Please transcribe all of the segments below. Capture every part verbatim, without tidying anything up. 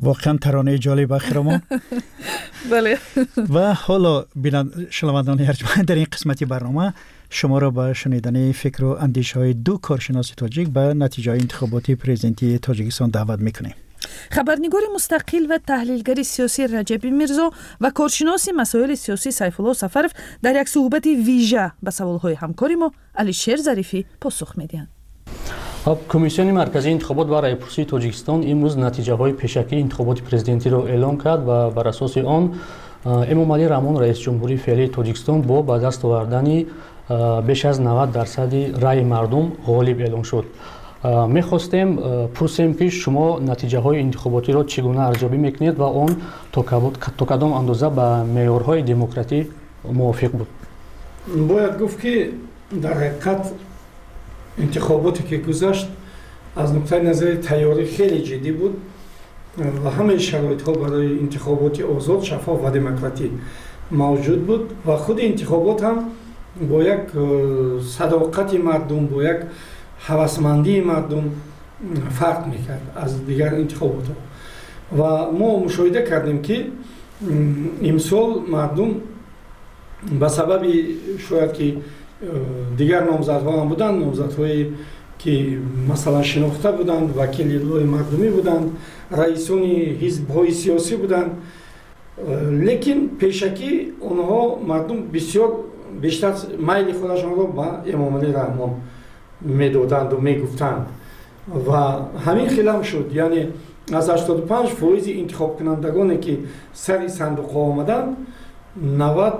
واقعا ترانه جالب اخرمون. بله. و حالا شنوندگان ارجمند در این قسمتی برنامه شما را به شنیدن فکر و اندیشه های دو کارشناس تاجیک به نتیجه انتخابات پرزیدنتی تاجیکستان دعوت میکنیم. خبرنگار مستقل و تحلیلگر سیاسی رجب میرزا و کارشناس مسائل سیاسی سیف الله سفرف در یک صحبت ویژه به سوالهای همکاری ما علیشیر ظریفی پاسخ میدهند. کمیسیون مرکزی انتخابات و رایپرسی تاجیکستان امروز نتیجه های پیشکی انتخابات پرزیدنتی را اعلام کرد و بر اساس آن امامعلی رحمون رئیس جمهوری فعلی تاجیکستان با به دست آوردن بیش از نود درصد رای مردم غالب اعلام شد. میخواستیم پرسیم که شما نتیجه های انتخاباتی را چگونه ارزیابی میکنید و آن تا کدام اندازه به معیارهای دموکراسی موافق بود؟ باید گفت که در حقیقت انتخاباتی که گذشت از نقطه نظر تیاری خیلی جدی بود و همه شرایط ها برای انتخابات آزاد، شفاف و دموکراتی موجود بود و خود انتخابات هم با یک صداقت مردم، با یک هوسمندی مردم فرق میکرد از دیگر انتخابات ها. و ما مشاهده کردیم که امسال مردم به سبب شاید که دیگر نامزدها هم بودند، نامزدهایی که مثلا شناخته بودند، وکیلای مردمی بودند، رئیسان حزب‌های سیاسی بودند، لیکن پیشکی اونها مردم بسیار بیشتر میل خودشان را به امامعلی رحمان میدادند و میگفتند و همین خیلی هم شد. یعنی از هشتاد و پنج فایز انتخاب کنندگانی که سر صندوق آمدند نود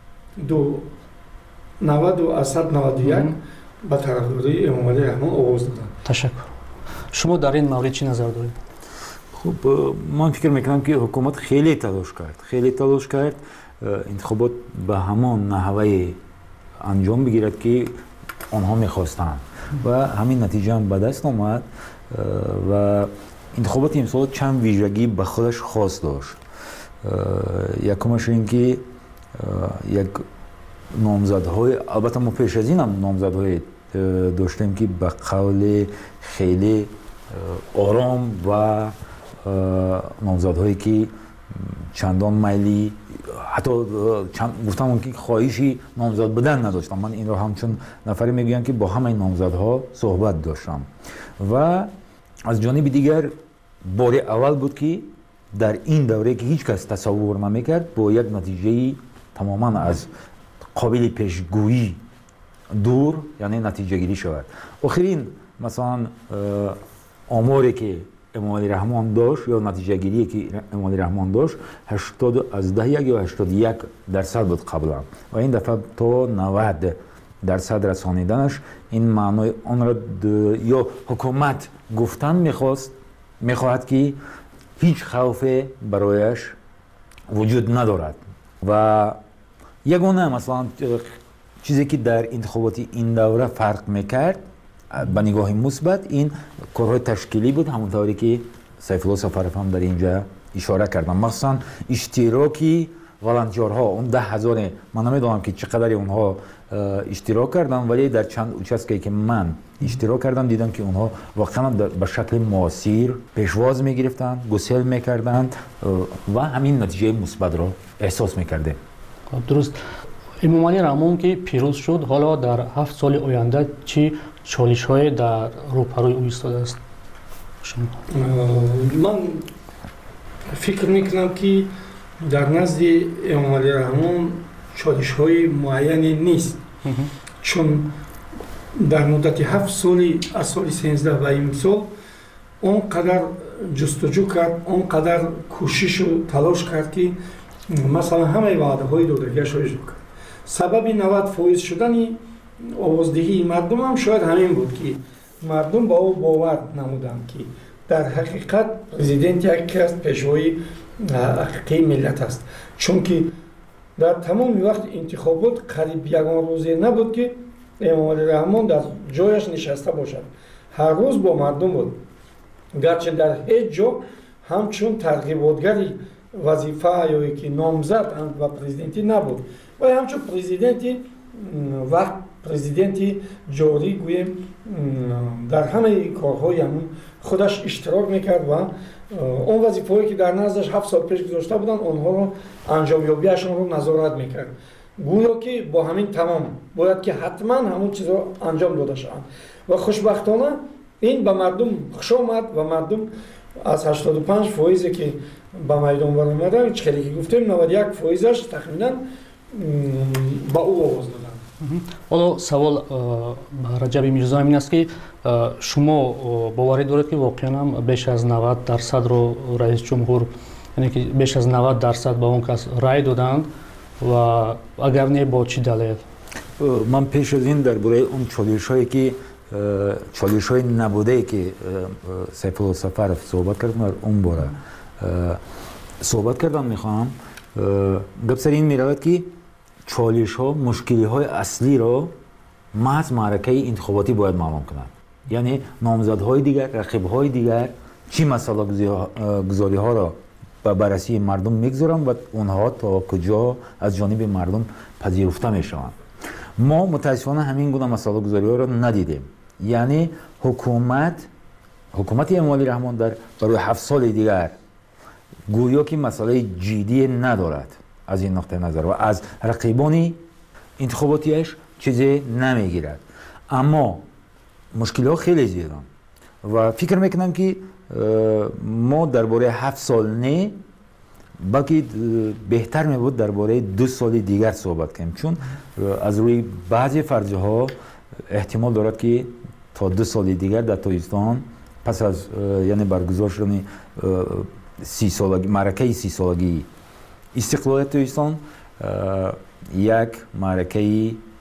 و از صد و نود و یک به طرفداری امامعلی رحمان آواز دادند. تشکر. شما در این مورد چی نظر دارید؟ خب من فکر میکنم که حکومت خیلی تلاش کرد خیلی تلاش کرد انتخابات به همان نحوه انجام بگیرد که آنها میخواستند و همین نتیجه هم به دست آمد و انتخابات امسال چند ویژگی به خودش خاص داشت. یکمش این که یک نامزدهای، البته ما پیش از این هم نامزدهای داشتیم که به قول خیلی آرام و نامزدهایی که چندان میلی حتی چند گفتم که خواهشی نامزد بودن نداشتم. من این رو همچون نفری میگویم که با همه نامزدها صحبت داشتم و از جانب دیگر بار اول بود که در این دوره که هیچ کس تصور نمیکرد با یک نتیجه تماما از قابل پیشگویی دور یعنی نتیجه گیری شود. آخرین مثلا آماری که امامعلی رحمان داشت یا نتیجه گیری که امامعلی رحمان داشت هشتاد از ده یک یا هشتاد و یک درصد بود قبلا و این دفعه تا نود درصد رسانیدنش این معنای آن را یا حکومت گفتن میخواست میخواهد که هیچ خوف برایش وجود ندارد و یگانه مثلا چیزی که در انتخابات این دوره فرق میکرد به نگاه مثبت این کارهای تشکیلی بود، همونطوری که سیف الله سفرف هم در اینجا اشاره کردم. مثلا اشتراکی والنتیرها اون ده هزار من نمیدونم که چقدر اونها اشتراک کردن ولی در چند اوچسکی که من اشتراک کردم دیدم که اونها واقعا به شکل موثر پیشواز میگرفتن، گسیل میکردن و همین نتیجه مثبت را احساس میکرده. درست. امامعلی رحمان که پیروز شد حالا در هفت سال آینده چی چالش های در روپروی او ایستاده است؟ من فکر میکنم که در نزد امامعلی رحمان چالش های معینی نیست چون در مدت هفت سالی از سال سیزده و امسال اونقدر جستجو کرد، اونقدر کوشش و تلاش کرد که مثلا همه وعده های دادگیش رو اجرا کرد. سبب نود فایز شدن آوازدهی مردم هم شاید همین بود که مردم با او باور نمودند که در حقیقت پرزیدنت یکی از پیشوای حقیقی ملت است، چون که در تمام وقت انتخابات قریب یگان روزی نبود که امامعلی رحمان در جایش نشسته باشد. هر روز با مردم بود، گرچه در هیچ جا همچون ترغیباتگری وظیفه یا که نامزد و پرزیدنتی نبود ولی همچون پرزیدنتی وقت президенти ҷорӣ гӯем дар ҳамаи корҳои ҳамун худаш иштирок мекард ва он вазифаҳое ки дар наздаш ҳафт сол пеш гузошта буданд онҳоро анҷомёбиашонро назорат мекард. гӯё ки бо ҳамин тамом бояд ки ҳатман ҳамун чизро анҷом дода шаванд ва хушбахтона ин ба мардум хуш омад ва мардум аз ҳаштоду панҷ фоизе ки ба майдон баромада чхеле ки гуфтем навад и як фоизаш тахминан ба ӯ овоз доданд. ҳоло савол ба Раҷаби Мирзоев ин аст ки шумо боварӣ доред ки воқеан беш аз навад дарсадро раис ҷумҳур яъне ки беш аз навад дарсад ба он кас рай доданд ва агар не бо чӣ далел? ман пеш аз ин дар бораи он чолишҳое ки чолишҳои набудае ки Сайфулло Сафаров суҳбат кардам дар он бора суҳбат кардан мехоҳам. гап сари ин меравад ки чолишҳо мушкилиҳои аслиро маҳз маъракаи интихоботӣ бояд маълум кунад. яъне номзадҳои дигар, рақибҳои дигар чӣ масъалагузориҳоро ба баррасии мардум мегузоранд ва онҳо то куҷо аз ҷониби мардум пазируфта мешаванд. мо мутаассифона ҳамин гуна масъалагузориҳоро надидем. яъне ҳукумат ҳукумати Эмомалӣ Раҳмон дар барои ҳафт соли дигар гӯё ки масъалаи ҷиддие надорад аз ин нуқтаи назар ва аз рақибони интихоботиаш чизе намегирад. аммо мушкилиҳо хеле зиёданд ва фикр мекунам ки мо дар бораи ҳафт сол не балки беҳтар мебуд дар бораи ду соли дигар суҳбат кунем, чун аз рӯи баъзе фарзияҳо эҳтимол дорад ки то ду соли дигар дар Тоҷикистон пас аз яъне баргузор шудани сисолагӣ маъракаи сисолагии истиқлолияти Тоҷикистон як маъракаи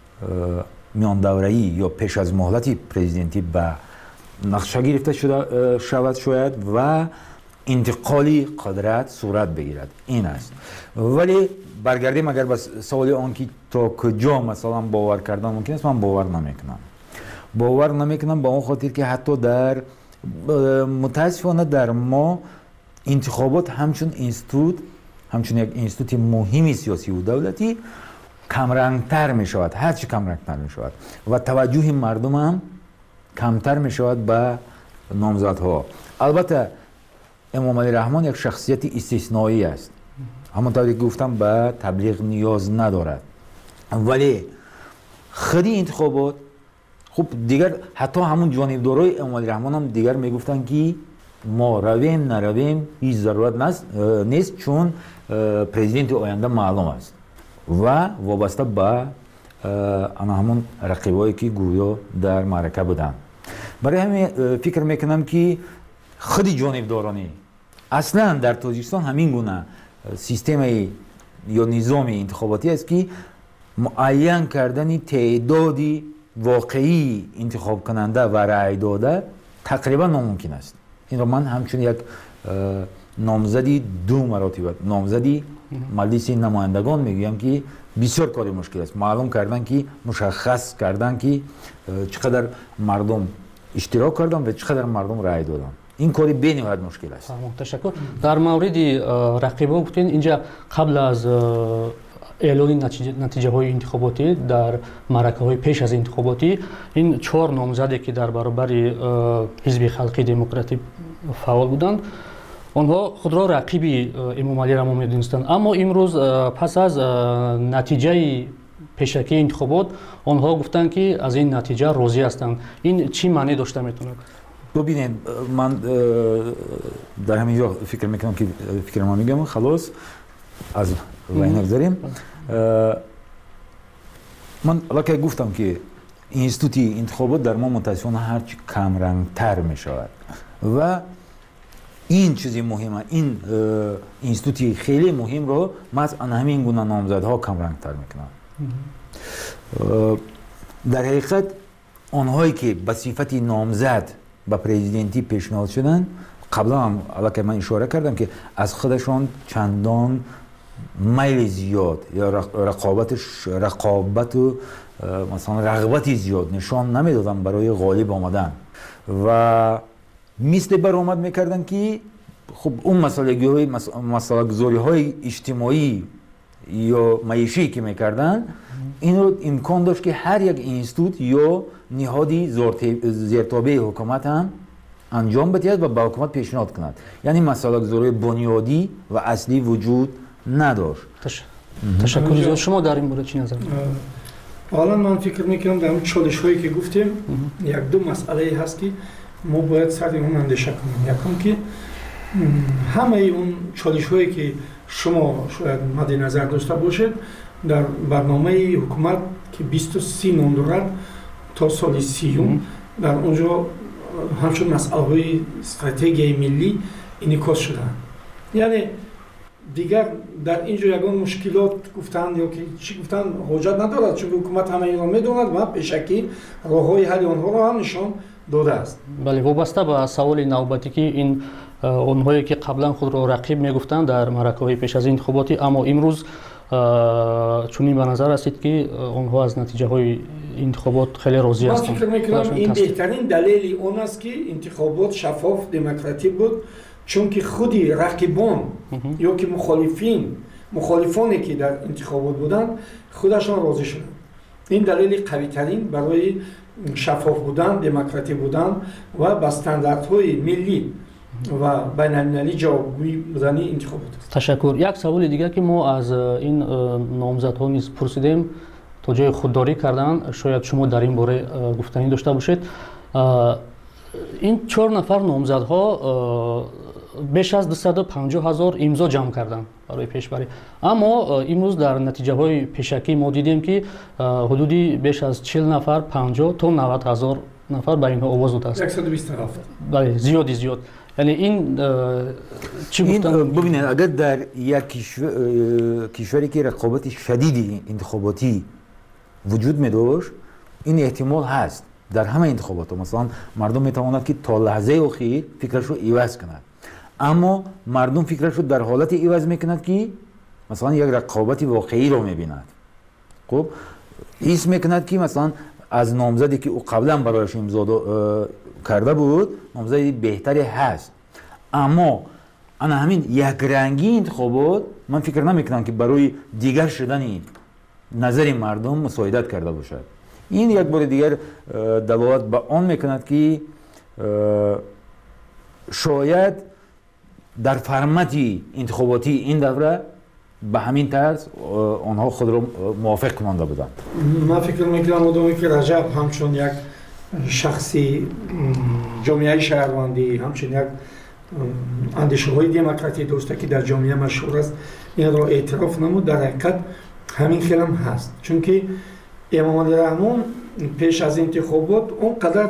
миёндавраӣ ё пеш аз муҳлати президентӣ ба нақша гирифта шавад шояд ва интиқоли қудрат сурат бигирад. ин аст. вале баргардем агар ба саволи он ки то куҷо масалан бовар кардан мумкин аст, ман бовар намекунам. бовар намекунам ба он хотир ки ҳатто дар мутаассифона дар мо интихобот ҳамчун институт ҳамчун як институти муҳими сиёсиву давлатӣ камрангтар мешавад, ҳарчи камрангтар мешавад ва таваҷҷӯҳи мардум ҳам камтар мешавад ба номзадҳо. албатта Эмомалӣ Раҳмон як шахсияти истисноӣ аст. ҳамонтавре ки гуфтам ба таблиғ ниёз надорад. вале худи интихобот хуб дигар ҳатто ҳамун ҷонибдорои Эмомалӣ Раҳмон ҳам дигар мегуфтанд ки мо равем наравем ҳеҷ зарурат нест, чун президенти оянда маълум аст ва вобаста ба ана ҳамун рақибое ки гӯё дар маърака буданд. барои ҳамин фикр мекунам ки худи ҷонибдоронӣ аслан дар Тоҷикистон ҳамин гуна системаи ё низоми интихоботӣ аст ки муайян кардани теъдоди воқеии интихобкунанда ва райдода тақрибан номумкин аст. инро ман ҳамчун як номзади ду маротиба номзади маҷлиси намояндагон мегӯям ки бисёр кори мушкил аст маълум кардан ки мушаххас кардан ки чӣ қадар мардум иштирок кардан ва чӣ қадар мардум рай доданд. ин кори бениҳоят мушкил аст. ташаккур. дар мавриди рақибон гуфтен инҷа қабл аз эълони натиҷаҳои интихоботӣ дар маъракаҳои пеш аз интихоботӣ ин чор номзаде ки дар баробари ҳизби халқи демократӣ фаъол буданд онҳо худро рақиби Эмомалӣ Раҳмон медонистанд. аммо имрӯз пас аз натиҷаи пешакии интихобот онҳо гуфтанд ки аз ин натиҷа розӣ ҳастанд. ин чӣ маъне дошта метавонад? бубинед ман дар ҳамин ҷо фикр мекунам ки фикрама мегӯям халос аз вай нагзарем. ман аллакай гуфтам ки институти интихобот дар мо мутаассифона ҳарчи камрангтар мешавад ва ин чизи муҳима ин институти хеле муҳимро маҳз ана ҳамин гуна номзадҳо камрангтар мекунад. дар ҳақиқат онҳое ки ба сифати номзад ба президентӣ пешниҳод шуданд қаблан ҳам аллакай ман ишора кардам ки аз худашон чандон майли зиёд ё рақобату масалан рағбати зиёд нишон намедоданд барои ғолиб омадан ва мисли баромад мекарданд ки хуб он масъалагузориҳои иҷтимоӣ یا معیشی که میکردن این رو امکان داشت که هر یک اینستیتوت یا نهادی زیرتابع حکومت هم انجام بدهد و به حکومت پیشنهاد کند. یعنی مسائل گذاری بنیادی و اصلی وجود نداشت. تشکر زیاد. شما در این مورد چی نظر دارید؟ حالا من فکر میکنم در اون چالش هایی که گفتیم یک دو مسئله هست که ما باید سر اون اندیشه کنیم. یکم که همه اون چالش هایی که شما شاید مد نظر داشته باشید در برنامه حکومت که بیست و سه نام دارد تا سال سیوم در اونجا همچون مسئله های استراتژی ملی انعکاس شده. یعنی دیگر در اینجا یگان مشکلات گفتن یا که چی گفتن حاجت ندارد، چون حکومت همه اینا میدوند و پیشکی راههای حل آنها را هم نشان داده است. بله، وابسته به سوال نوبتی که این اونهایی که قبلا خود را رقیب میگفتند در معرکه‌های پیش از انتخاباتی، اما امروز چون این به نظر رسید که اونها از نتیجه های انتخابات خیلی راضی هستند. من فکر میکنم این بهترین دلیل اون است که انتخابات شفاف دموکراتیک بود، چون که خودی رقیبان یا که مخالفین مخالفانی که در انتخابات بودند خودشان راضی شدند. این دلیل قوی ترین برای شفاف بودن، دموکراتیک بودن و با استانداردهای ملی و بین‌المللی جوابگویی بودن انتخابات است. تشکر. یک سوال دیگر که ما از این نامزدها نیز پرسیدیم تا جای خودداری کردن، شاید شما در این باره گفتنی داشته باشید. این چهار نفر نامزدها بیش از دویست و پنجاه هزار امضا جمع کردند برای پیشبری، اما امروز در نتیجه های پیشکی ما دیدیم که حدودی بیش از چهل نفر پنجاه تا نود هزار نفر به اینها آواز داده است. صد و بیست و هفت. بله، زیادی زیاد. یعنی این چی گفتن؟ ببینید اگر در یک کشور کشوری که رقابت شدیدی انتخاباتی وجود می داشت، این احتمال هست در همه انتخابات ها مثلا مردم می تواند که تا لحظه اخیر فکرش رو عوض کند، اما مردم فکرش رو در حالت عوض میکند که مثلا یک رقابت واقعی رو میبیند. خب حس میکند که مثلا از نامزدی که او قبلا برایش امضا کرده بود نامزدی بهتری هست، اما انا همین یک رنگی انتخابات من فکر نمیکنم که برای دیگر شدن نظر مردم مساعدت کرده باشد. این یک بار دیگر دلالت به آن میکند که شاید در فرمت انتخاباتی این دوره به همین طرز آنها خود را موافق کننده بودند. من فکر میکنم آدمی که رجب همچون یک شخصی جامعه شهروندی، همچون یک اندیشه های دموکراتی داشته که در جامعه مشهور است، این را اعتراف نمود. در حقیقت همین خیلی هم هست، چون که امام علی رحمان پیش از انتخابات اونقدر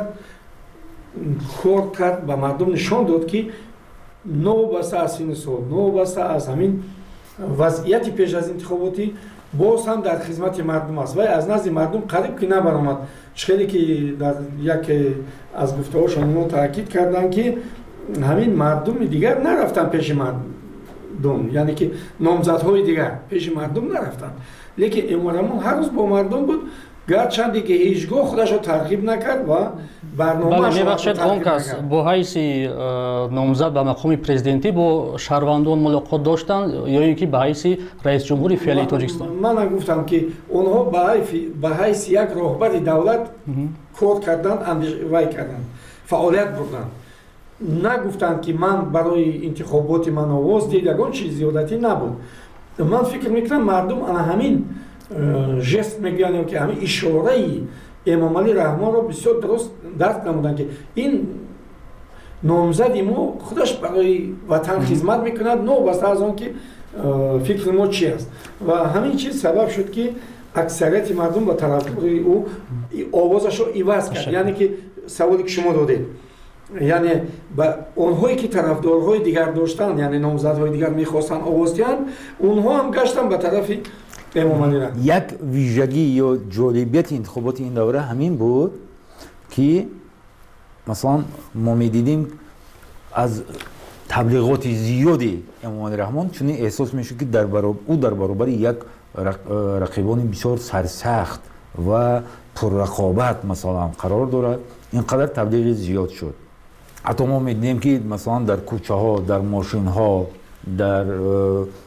کار کرد و مردم نشان داد که نو بسته از این سال، نو بسته از همین وضعیت پیش از انتخاباتی باز هم در خدمت مردم است و از نزد مردم قریب که نبرآمد. خیلی که در یک از گفته‌هاشون اینو تاکید کردن که همین مردم دیگر نرفتن پیش مردم، یعنی که نامزدهای دیگر پیش مردم نرفتن، لیکن امام هر روز با مردم بود، گرچند که هیچگاه خودش رو ترغیب نکرد و برنامه‌اش رو ترغیب نکرد. اون کس با حیث نامزد به مقام پرزیدنتی با شهروندان ملاقات داشتن یا اینکه به حیث رئیس جمهور فعلی تاجیکستان؟ من گفتم که اونها به حیث یک راهبر دولت کار کردند، اندیشه کردند، فعالیت بردند. نگفتند که من برای انتخابات من آواز دیدگان چیز زیادتی نبود. من فکر میکنم مردم انا همین جست میگن که همین اشاره امام علی رحمان رو بسیار درست درک نمودن که این نامزد ما خودش برای وطن خدمت میکند، نو بسته از آن که فکر ما چی است و همین چیز سبب شد که اکثریت مردم با طرفدار او آوازش رو عوض کرد. یعنی که سوالی که شما دادید، یعنی با اونهایی که طرفدارهای دیگر داشتن، یعنی نامزدهای دیگر میخواستن آواز دهند، اونها هم گشتن به طرف امام علی رحمان. یک ویژگی یا جالبیت انتخابات این دوره همین بود که مثلا ما میدیدیم از تبلیغات زیادی امام علی رحمان چون احساس میشه که در برابر او در برابر یک رقیبان بسیار سرسخت و پر رقابت مثلا قرار دارد، اینقدر تبلیغ زیاد شد. حتی ما میدیدیم که مثلا در کوچه ها، در ماشین ها، در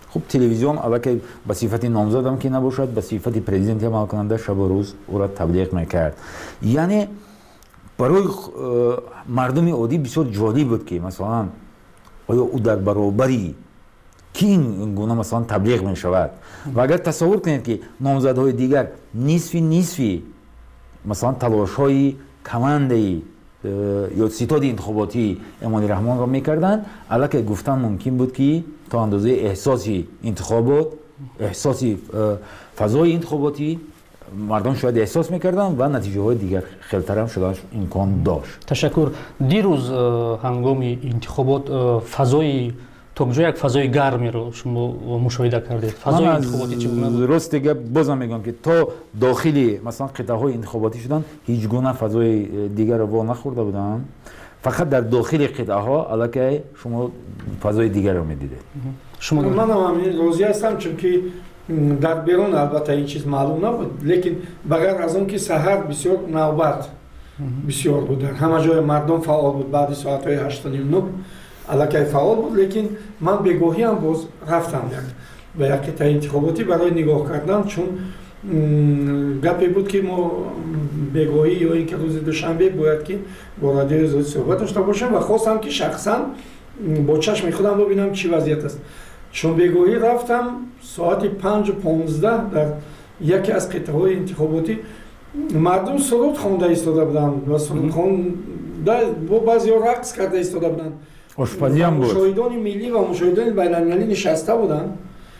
خب تلویزیون البته به صفت نامزد هم که نباشد به صفت پرزیدنت عمل کننده شب و روز او را تبلیغ میکرد. یعنی برای مردم عادی بسیار جالب بود که مثلا آیا او در برابری کی این گونه مثلا تبلیغ می شود و اگر تصور کنید که نامزدهای دیگر نصفی نصفی مثلا تلاش های کمانده یا ستاد انتخاباتی امانی رحمان را میکردند، البته گفتن ممکن بود که تا اندازه احساسی انتخابات احساسی فضای انتخاباتی مردم شاید احساس میکردن و نتیجه های دیگر خیلتر هم شدنش امکان داشت. تشکر. دیروز هنگام انتخابات فضای توجه یک فضای گرمی رو شما مشاهده کردید. فضای انتخاباتی چگونه بود؟ راست دیگه بازم میگم که تا داخلی مثلا قطعه های انتخاباتی شدن هیچ گونه فضای دیگر رو وا نخورده بودن، فقط در داخل قطعه ها البته شما فضای دیگر رو میدیدید. شما من هم همین راضی هستم چون که در بیرون البته این چیز معلوم نبود، لیکن بغیر از اون که سحر بسیار نوبت بسیار بود، در همه جای مردم فعال بود. بعد ساعت های هشت و نیم نه البته فعال بود، لیکن من بگاهی هم باز رفتم به یک قطعه انتخاباتی برای نگاه کردن، چون گپی بود که ما بگاهی یا اینکه روز دوشنبه باید که با رادیو زود صحبت داشته باشم و خواستم که شخصا با چشم خودم ببینم چی وضعیت است. چون بگاهی رفتم ساعت پنج و پانزده در یکی از قطعه های انتخاباتی مردم سرود خوانده ایستاده بودند و سرود خوانده با بعضی ها رقص کرده ایستاده بودند. آشپزی هم بود. مشاهدان ملی و مشاهدان بین‌المللی نشسته بودند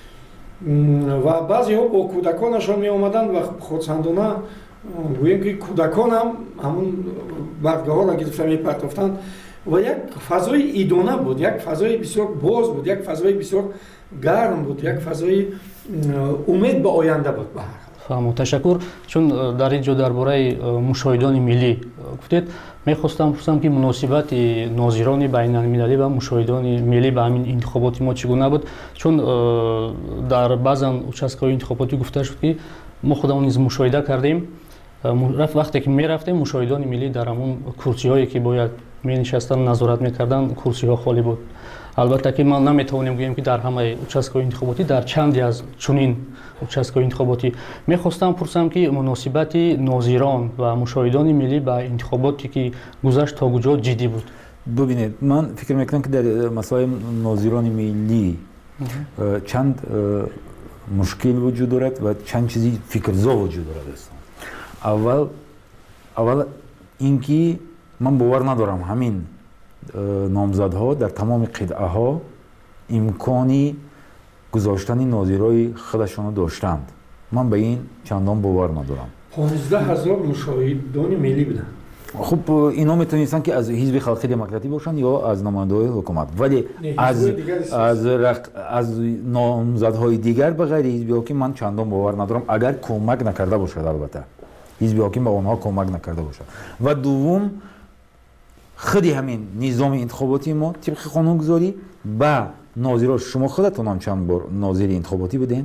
و بعضی ها با کودکانشان می آمدند و خودسندانه گوییم که کودکان هم همون برگه ها را گرفته می پرتافتند و یک فضای ایدانه بود، یک فضای بسیار باز بود، یک فضای بسیار گرم بود، یک فضای امید به آینده بود. به هر فهم. تشکر. چون در اینجا درباره مشاهدان ملی گفتید، میخواستم پرسم که مناسبت ناظران بین المللی و مشاهدان ملی به همین انتخابات ما چگونه بود؟ چون در بعضا участкهای انتخاباتی گفته شد که ما خودمون نیز مشاهده کردیم، وقتی که میرفتیم مشاهدان ملی در همون کرسی هایی که باید می نشستن نظارت میکردن کرسی ها خالی بود. البته که ما نمیتونیم بگیم که در همه участкهای انتخاباتی در چندی از چنین участкهای انتخاباتی. میخواستم پرسم که مناسبت ناظران و مشاهدان ملی به انتخاباتی که گذشت تا کجا جدی بود؟ ببینید من فکر میکنم که در مسائل ناظران ملی چند مشکل وجود دارد و چند چیزی فکرزا وجود دارد است. اول اول اینکه من باور ندارم همین نامزدها در تمام قطعه ها امکانی گذاشتن ناظرای خودشان داشتند. من به این چندان باور ندارم. پانزده هزار مشاهدان ملی بودن. خب اینا میتونستن که از حزب خلقی دموکراتی باشن یا از نماینده‌های حکومت، ولی از از رق... از نامزدهای دیگر به غیر حزب حاکم من چندان باور ندارم اگر کمک نکرده باشد. البته حزب حاکم به اونها کمک نکرده باشد. و دوم خودی همین نظام انتخاباتی ما طبق قانونگذاری با ناظرها، شما خودتون هم چند بار ناظر انتخاباتی بودین،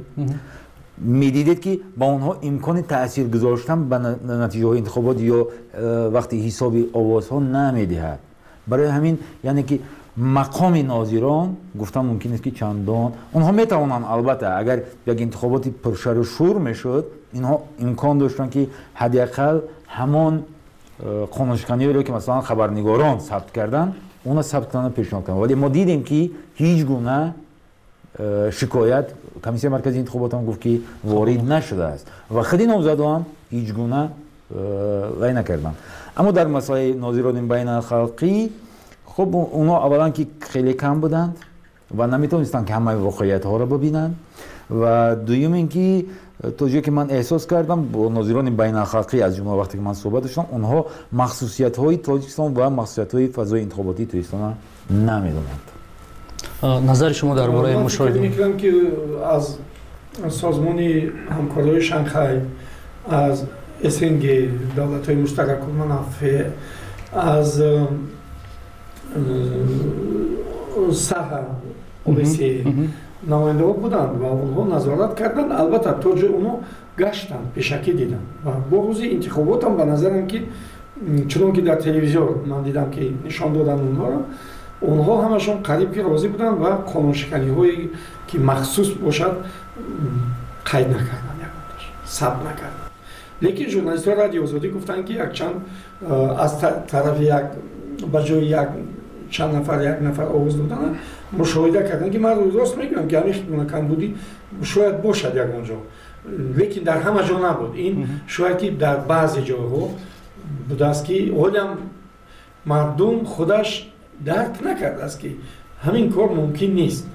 میدیدید که با اونها امکان تأثیر گذاشتن به نتیجه های انتخابات یا وقتی حساب آوازها نمیدهد. برای همین یعنی که مقام ناظران گفتم ممکن است که چندان اونها میتوانند، البته اگر یک انتخاباتی پرشر و شور میشد اینها امکان داشتن که حداقل همان قانونشکنی رو که مثلا خبرنگاران ثبت کردن اونا ثبت کردن پیشنهاد کردن، ولی ما دیدیم که هیچ گونه شکایت کمیسیون مرکزی انتخابات هم گفت که وارد نشده است و خودی نامزدها هم هیچ گونه رای نکردن. اما در مسائل ناظران بین الخلقی خب اونا اولا که خیلی کم بودند و نمیتونستن که همه واقعیت ها رو ببینن و دوم اینکه تا جایی که من احساس کردم با ناظران بین الخلقی از جمله وقتی که من صحبت داشتم اونها مخصوصیت های تاجیکستان و مخصوصیت های فضای انتخاباتی تاجیکستان نمیدونند. نظر شما درباره مشاهده؟ من فکر می‌کنم که از سازمان همکاری شانگهای، از اسنگ دولت‌های مشترک المنافع، از ساحه اوبسی نماینده ها بودند و اونها نظارت کردند. البته تا جای اونها گشتند، پیشکی دیدن و با روز انتخابات هم به نظرم که چون که در تلویزیون من دیدم که نشان دادن اونها را، اونها همشون قریب که راضی بودن و قانونشکنی هایی که مخصوص باشد قید نکردن، ثبت نکردن. لیکن ژورنالیست ها رادیو آزادی گفتن که یک چند از طرف یک بجای یک چند نفر یک نفر آواز دادن مشاهده کردن که من راست میگم که همین خیلی کمبودی شاید باشد یک اونجا، لیکن در همه جا نبود. این شاید که در بعضی جاها بوده است که اولم مردم خودش درک نکرده است که همین کار ممکن نیست.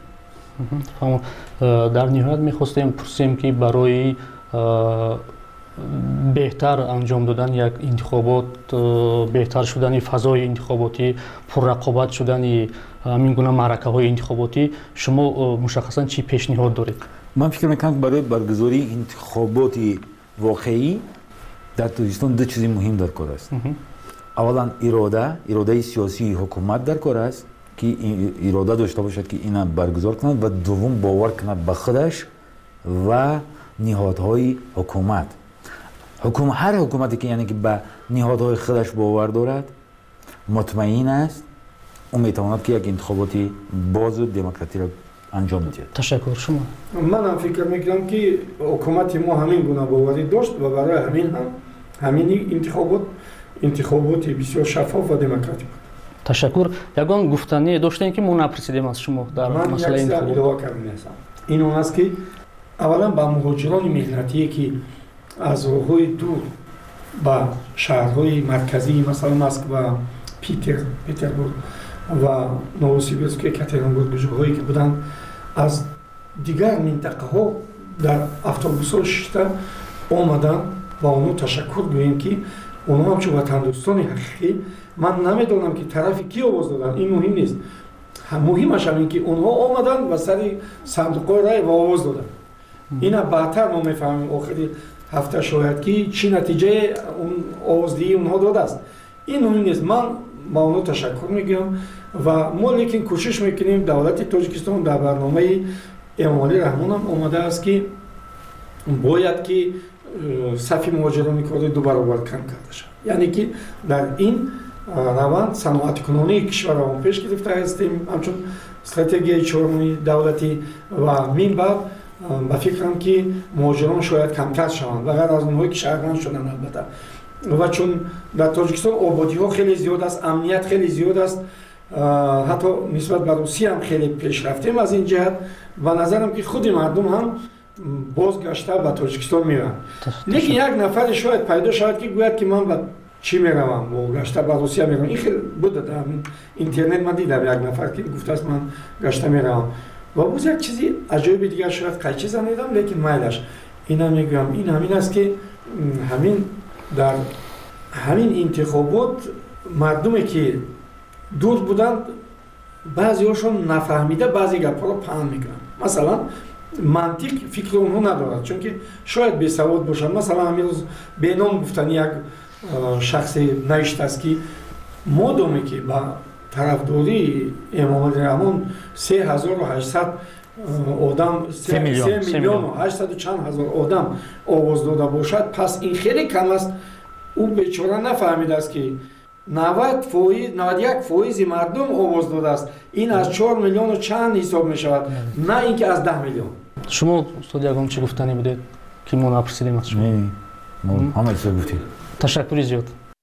در نهایت میخواستیم پرسیم که برای بهتر انجام دادن یک انتخابات، بهتر شدن فضای انتخاباتی، پر رقابت شدن این گونه معرکه های انتخاباتی، شما مشخصا چی پیشنهاد دارید؟ من فکر میکنم که برای برگزاری انتخابات واقعی در تاجیکستان دو چیز مهم در کار است. اولا اراده، اراده سیاسی حکومت در کار است که اراده داشته باشد که اینا برگزار کند و دوم باور کند به خودش و نهادهای حکومت. حکومت هر حکومتی که یعنی که به نهادهای خودش باور دارد مطمئن است اون میتواند که یک انتخاباتی باز و دموکراتی را انجام بده. تشکر شما. من هم فکر میکنم که حکومت ما همین گونه باوری داشت و برای همین هم همین انتخابات انتخابات بسیار شفاف و دموکراتیک بود. تشکر. یگان گفتنی داشتین که ما نپرسیدیم از شما در مسئله انتخابات. من یک کردم هستم. این اون است که اولا با مهاجران مهنتی که از راههای دور با شهرهای مرکزی مثلا مسکو و پیتر پتربورگ و نووسیبیرسک یکاترینبورگ جاهایی که بودن از دیگر منطقه ها در اتوبوس ها شده آمدن و اونو تشکر گوییم که اونها همچون وطن دوستان حقیقی. من نمیدونم که طرف کی آواز دادن، این مهم نیست، مهمش همین که اونها آمدن و سر صندوق رای و آواز دادن. اینا بعدتر ما میفهمیم آخری هفته شاید که چی نتیجه اون آوازدهی اونها داده است. این مهم نیست. من با اونها تشکر میگم و ما لیکن کوشش میکنیم دولت تاجیکستان در برنامه امام علی رحمان هم آمده است که باید که صف مهاجران کار دو برابر کم کرده شد. یعنی که در این روند صنعت کنونی کشور را پیش گرفته هستیم همچون استراتژی چهارمی دولتی و من بعد با فکرم که مهاجران شاید کمتر شوند و غیر از اونهایی که شهروند شدن البته. و چون در تاجیکستان آبادی ها خیلی زیاد است، امنیت خیلی زیاد است، حتی نسبت به روسیه هم خیلی پیش رفتیم از این جهت و نظرم که خود مردم هم بازگشته به تاجیکستان میرن. لیکن یک نفر شاید پیدا شود که گوید که من به چی میروم و گشته به روسیه میروم. این خیلی بوده در اینترنت من دیدم یک نفر که گفته است من گشته میروم و باز یک چیزی عجایب دیگر شاید قیچی زنیدم لیکن میلش اینا میگم این همین است که همین در همین انتخابات مردمی که دور بودند بعضی هاشون نفهمیده بعضی گپا رو پهن میکنن. مثلا منطق فکر اونها ندارد چون که شاید بی سواد باشند. مثلا همین روز به نام گفتن یک شخص نوشته است که مادامی که با طرفداری امام علی رحمان سه هزار و هشتصد آدم سه میلیون و هشتصد و چند هزار آدم آواز داده باشد پس این خیلی کم است. او بیچاره نفهمیده است که نود فایز نود و یک فایز مردم آواز داده است. این از چهار میلیون و چند حساب می شود نه اینکه از ده میلیون. شما استاد یگان چی گفتنی بودید که ما نپرسیدیم از شما؟ نه ما همه چیز گفتید. تشکر زیاد.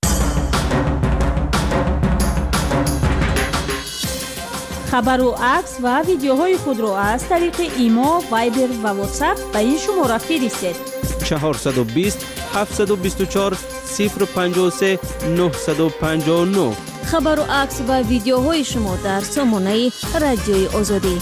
خبر و عکس و ویدیوهای خود را از طریق ایما، وایبر و واتساپ به این شماره فرستید. چهارصد و بیست هفتصد و بیست و چهار صفر پنجاه و سه نهصد و پنجاه و نه. خبر و عکس و ویدیوهای شما در سامانه رادیوی آزادی.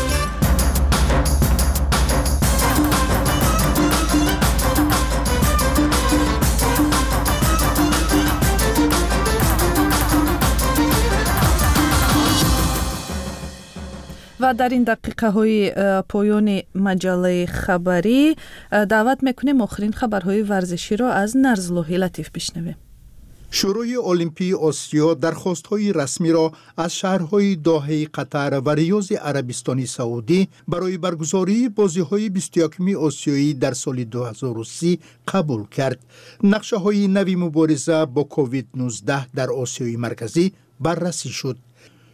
و در این دقیقه های پایان مجله خبری دعوت میکنیم آخرین خبرهای ورزشی را از نرزلوحی لطیف بشنویم. شورای المپی آسیا درخواست‌های رسمی را از شهرهای دوحه قطر و ریاض عربستان سعودی برای برگزاری بازی‌های بیست و یکم آسیایی در سال دو هزار و سی قبول کرد. نقشه‌های نوی مبارزه با کووید نوزده در آسیای مرکزی بررسی شد.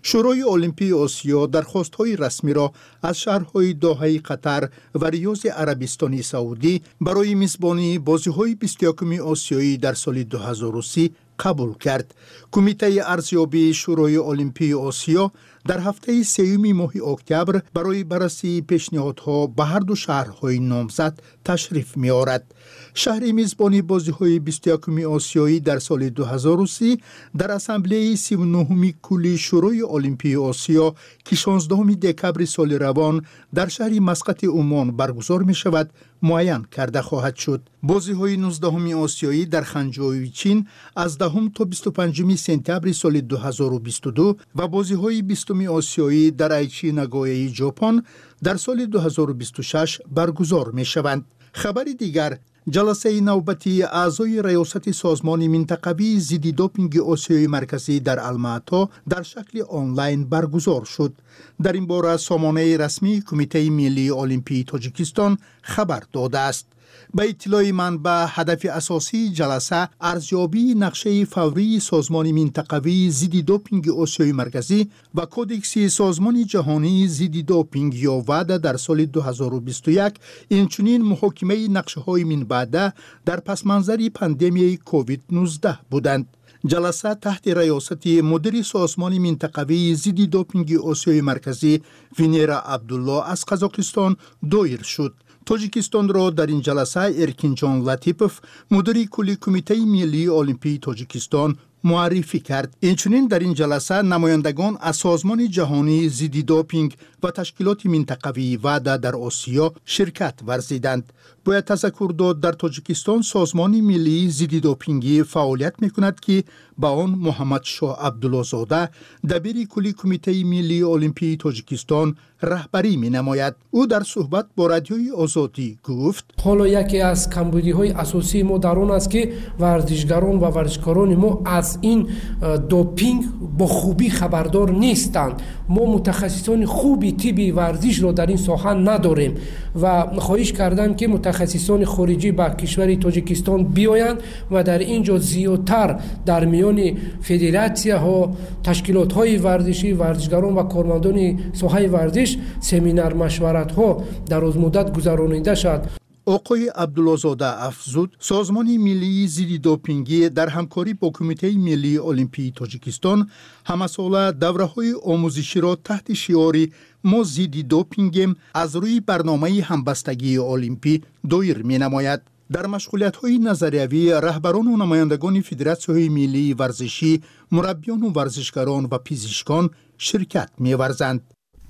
شورای المپی آسیا درخواست‌های رسمی را از شهرهای دوحه قطر و ریاض عربستان سعودی برای میزبانی بازی‌های بیست و یکم آسیایی در سال دو هزار و سی قبول کرد. کمیته ارزیابی شورای المپی آسیا در هفته سوم ماه اکتبر برای بررسی پیشنهادها به هر دو شهرهای نامزد تشریف می‌آورد. شهر میزبانی بازی‌های بیست و یکم آسیایی در سال دو هزار و سی در اسامبله سی و نهم کل شورای المپی آسیا که شانزدهم دکبر سال روان در شهر مسقط عمان برگزار می‌شود معین کرده خواهد شد. بازی‌های نوزدهم آسیایی در خنجوی چین از دهم تا بیست و پنجم سپتامبر سال دو هزار و بیست و دو و بازی‌های بیستم آسیایی در ایچی ناگویا ژاپن در سال دو هزار و بیست و شش برگزار می‌شوند. خبر دیگر، جلسه نوبتی اعضای ریاست سازمان منطقوی ضد دوپینگ آسیای مرکزی در الماتا در شکل آنلاین برگزار شد. در این باره سامانه رسمی کمیته ملی المپی تاجیکستان خبر داده است. به اطلاع منبع، هدف اساسی جلسه ارزیابی نقشه فوری سازمان منطقوی ضد دوپینگ آسیای مرکزی و کودکس سازمان جهانی ضد دوپینگ یا ودا در سال دو هزار و بیست و یک، اینچنین محاکمه نقشه‌های من بعد در پس منظر پاندمی کووید نوزده بودند. جلسه تحت ریاست مدیر سازمان منطقوی ضد دوپینگ آسیای مرکزی وینرا عبدالله از قزاقستان دایر شد. تاجیکستان را در این جلسه ارکینجان لطیپوف مدیر کلی کمیته ملی المپی تاجیکستان معرفی کرد. اینچنین در این جلسه نمایندگان از سازمان جهانی ضد دوپینگ و تشکیلات منطقوی ودا در آسیا شرکت ورزیدند. باید تذکر داد در تاجیکستان سازمان ملی ضد دوپینگی فعالیت می‌کند که با آن محمد شاه عبدالله زاده دبیر کلی کمیته ملی المپی تاجیکستان رهبری می‌نماید. او در صحبت با رادیوی آزادی گفت: حالا یکی از کمبودی‌های اساسی ما در آن است که ورزشگران و ورزشکاران ما از این دوپینگ با خوبی خبردار نیستند. ما متخصصان خوبی طبی ورزش را در این ساحه نداریم و خواهش کردم که متخصصان خارجی به کشور تاجیکستان بیایند و در اینجا زیادتر در میان فدراسیون ها، تشکیلات های ورزشی، ورزشگران و کارمندان ساحه ورزش سمینار مشورت ها در از مدت گذرانیده شد. آقای عبدالله زاده افزود سازمان ملی ضد دوپینگی در همکاری با کمیته ملی المپی تاجیکستان همساله دوره‌های آموزشی را تحت شعار ما ضد دوپینگیم از روی برنامه همبستگی المپی دایر می‌نماید. در مشغولیت‌های نظریوی رهبران و نمایندگان فدراسیون‌های ملی ورزشی، مربیان و ورزشکاران و پزشکان شرکت می‌ورزند.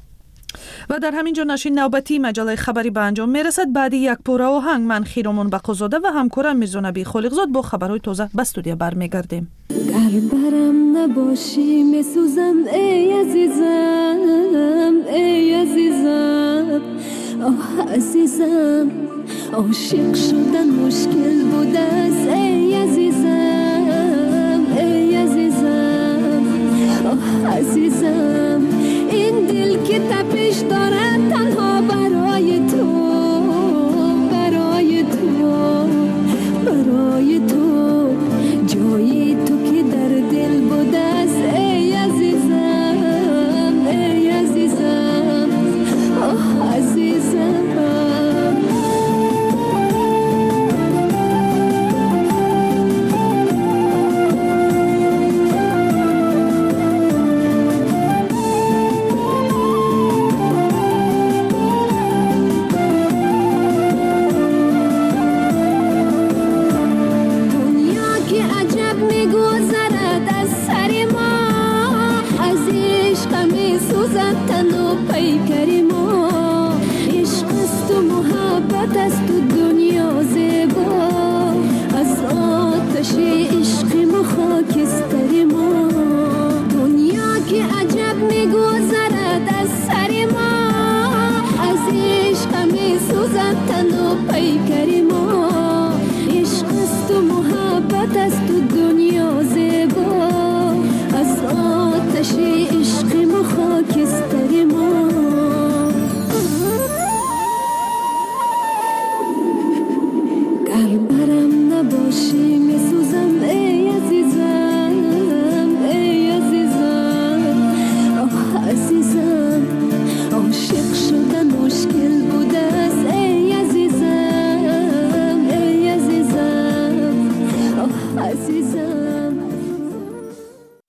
و در همین جا نشین نوبتی مجله خبری به انجام میرسد. بعد یک پوره آهنگ من خیرامون بقازاده و همکارم میرزا نبی خالقزاد با خبرهای تازه به استودیو برمیگردیم. گر برم نباشی میسوزم ای عزیزم، ای عزیزم، آه عزیزم، عاشق شدن مشکل بوده است.